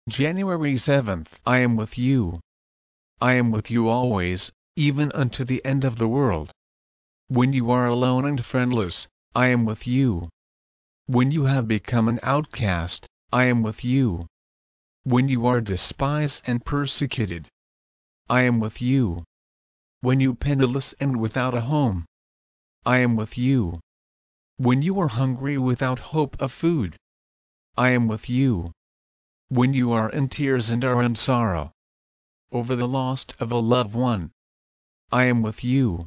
January 7th. I am with you. I am with you always, even unto the end of the world. When you are alone and friendless, I am with you. When you have become an outcast, I am with you. When you are despised and persecuted, I am with you. When you penniless and without a home, I am with you. When you are hungry without hope of food, I am with you. When you are in tears and are in sorrow over the loss of a loved one, I am with you.